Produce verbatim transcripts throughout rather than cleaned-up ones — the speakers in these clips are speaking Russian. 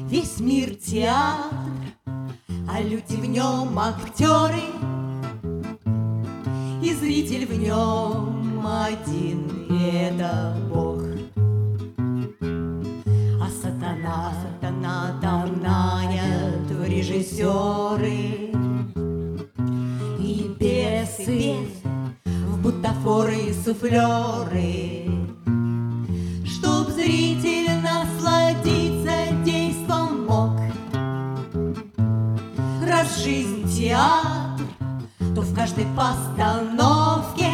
Весь мир театр, а люди в нем актеры, и зритель в нем один, и это Бог. А сатана, сатана там нанят в режиссеры, и бесы в бутафоры и суфлеры, чтоб зритель насладиться действом мог. Раз жизнь театр, то в каждой постановке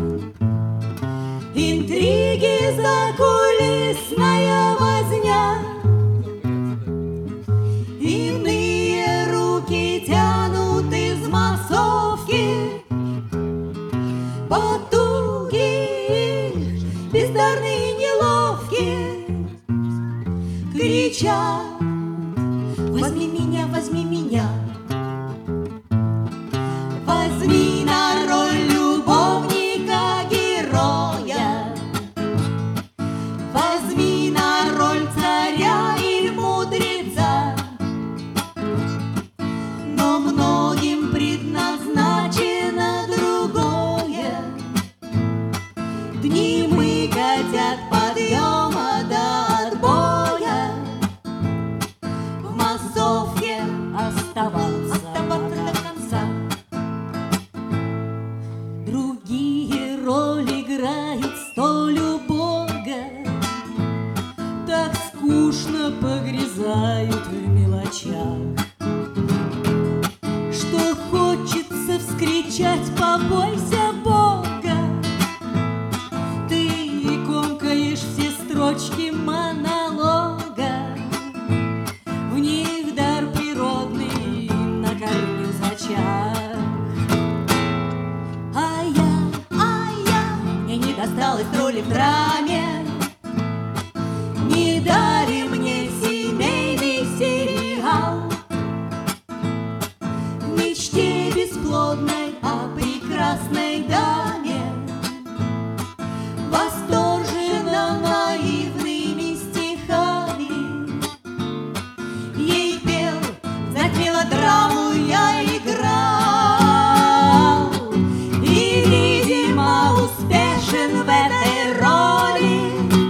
интриги, закулисная возня. Иные руки тянут из массовки, потуги бездарные и неловкие кричат: возьми меня, возьми меня. Возьми на роль любовника-героя, возьми на роль царя и мудреца. Но многим предназначено другое. Дни мы хотят подъема до отбоя, в массовке оставаться до конца. Другие роли играют столь убого, так скучно погрязают в мелочах, что хочется вскричать: побойся Бога. Ты комкаешь все строчки монолога, в них дар природный на корню зачах. А я, а я, мне не досталось роли в драме, не дали мне семейный сериал. В мечте бесплодной о прекрасной даме, восторженно наивными стихами, ей пел, знать мелодраму я играл, и, видимо, успешен в этой роли.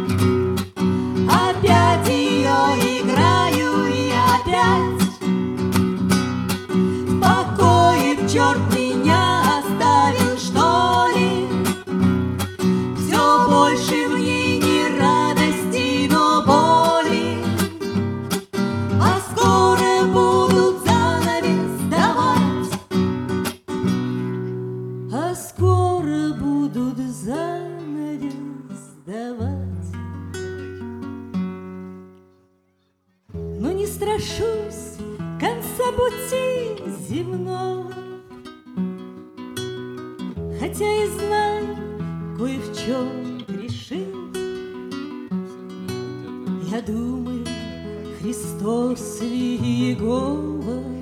Опять ее играю и опять в покое, в черт меня оставил, что ли. Все больше в ней не радости, но боли. А скоро будут занавес давать, а скоро будут занавес давать. Но не страшусь конца пути земного, хотя и знаю, кое в чем грешил. Я думаю, Христос ли Иегова